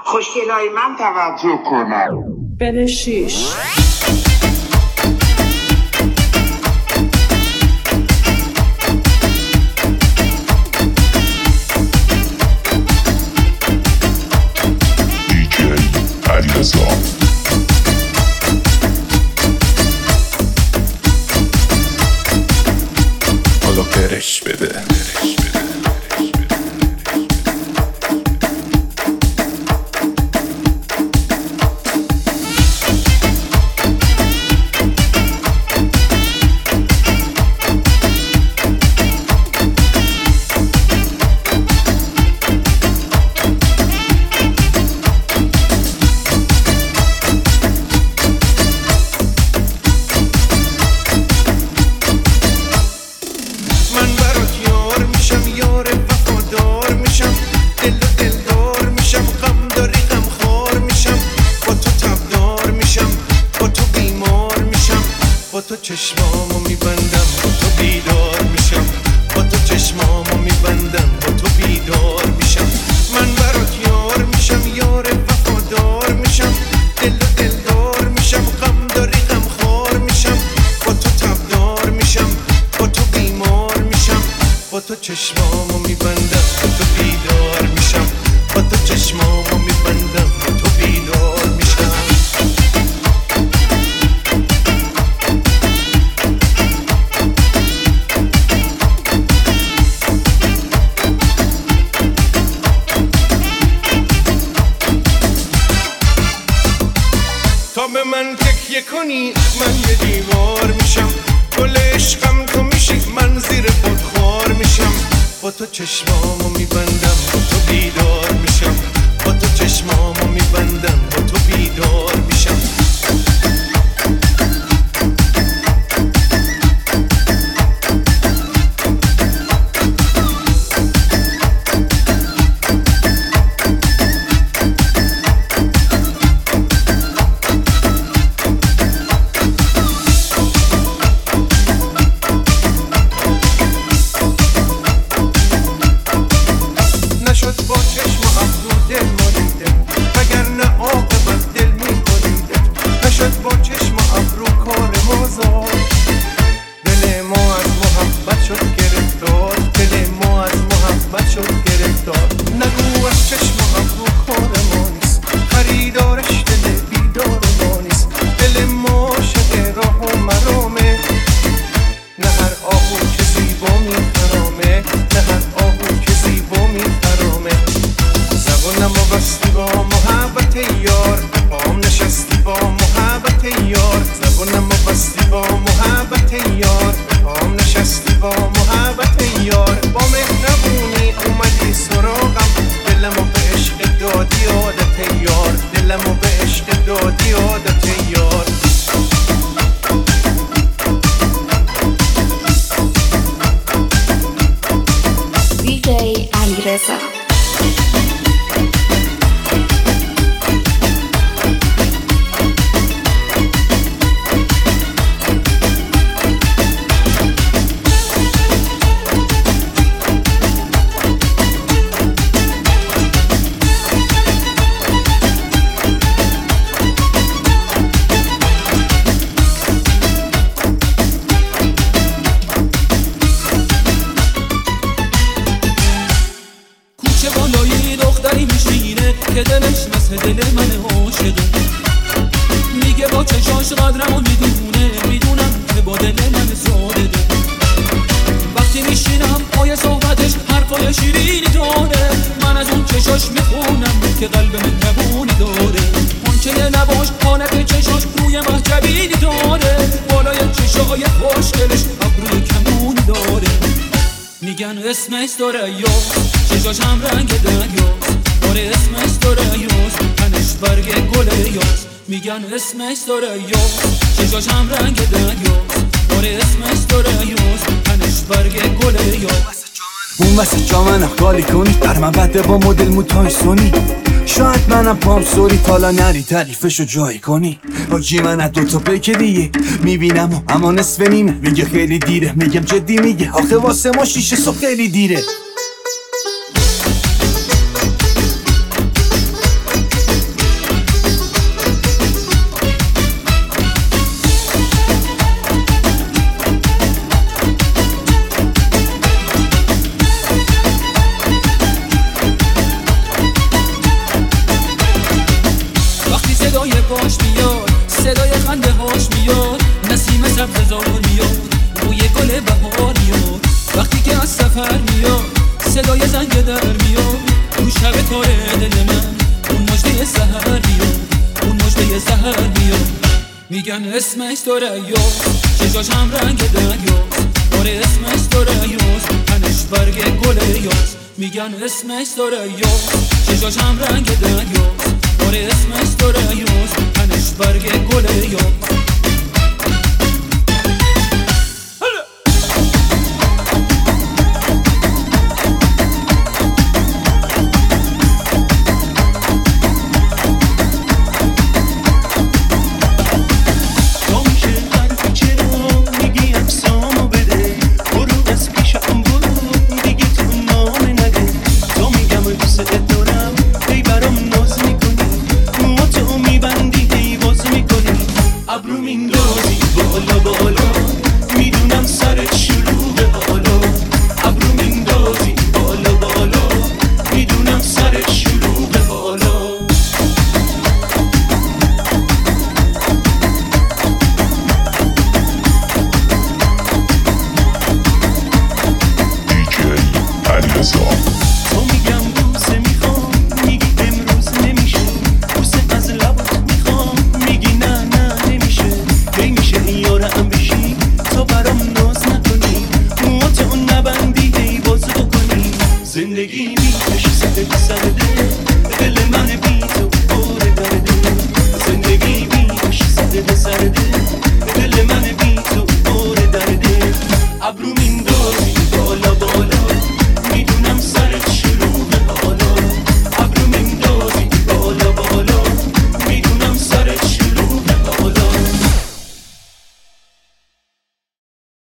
خوشگلای من توجه کنم. بده 6. حالا پرش بده. تو چشمامو میبندم با تو بیدار میشم، با تو چشمامو میبندم با تو بیدار میشم. من برات یار میشم، یار وفادار میشم، دل و دلدار میشم، غم داری غم خوار میشم، با تو تبدار میشم، با تو بیمار میشم، با تو چشمامو میبندم با تو بیدار میشم، با تو چشمامو میبندم با تو بیدار میشم. تا به من تکیه کنی من یه دیوار میشم، گل عشقم تو میشی من زیر خودخوار میشم، با تو چشمامو میبندم با تو بیدار میشم، با تو چشمامو میبندم با تو بیدار میشم. با چشم و ابرو دل مالیده وگرنه عاقبت دل می‌بریده، نشد با چشم و ابرو کار مازاد، دل ما از محبت شد گرفتار، دل ما از محبت شد گرفتار. نگو از چشم و ابرو کار ما نیست، خریدارش دل بیدار ما نیست، دل ما عاشق راه و مرامه، نه هر آهو که زیبا می‌خرامه، نه هر آهو که زیبا می‌خرامه. زبونمو بستی با محبت یار، پام نشستی با محبت یار، زبونمو بستی با محبت یار، پام نشستی با محبت یار. با مهربونی اومدی سراغم، دلمو به عشق دادی عادت یار، دلمو به عشق دادی عادت یار. DJ علیرضا. که دلش مثل دل من عاشقه، میگه با چشاش قدرمو میدونه، میدونم که با دل من ساده. وقتی میشینم پای صحبتش حرفای شیرینی داره، من از اون چشاش میخونم که قلب مهربونی داره. اونچه لباش حالت چشاش روی محجبینی داره، بالای چشای خوشگلش ابروی کمونی داره. میگن اسمش دریاست، چشاش هم رنگ دریاست، آره اسمش دریاست، تنش برگ گل یاست. میگن اسمش دریاست، چشاش هم رنگ دریاست، آره اسمش دریاست، تنش برگ گل یاست. اون واسه جا من خالی کنی، در من بده با مدل موتای سونی، شاید منم پام سوری تالا نری تعریفشو جایی کنی. آجی من از دوتا پیک دیگه میبینم و اما نصف نیمه، میگه خیلی دیره، میگم جدی میگه آخه واسه ما 6 صبح خیلی دیره. سبز زار میاد بوی گل بهار میاد وقتی که از سفر میاد صدای زنگ در میاد اون شب تاره دل من اون مژده سحر میاد اون مژده سحر میاد میگن اسمش ثریاست چشاش هم رنگ دریاست آره اسمش ثریاست تنش برگ گل یاست میگن اسمش ثریاست چشاش هم رنگ دریاست آره اسمش ثریاست تنش برگ گل یاست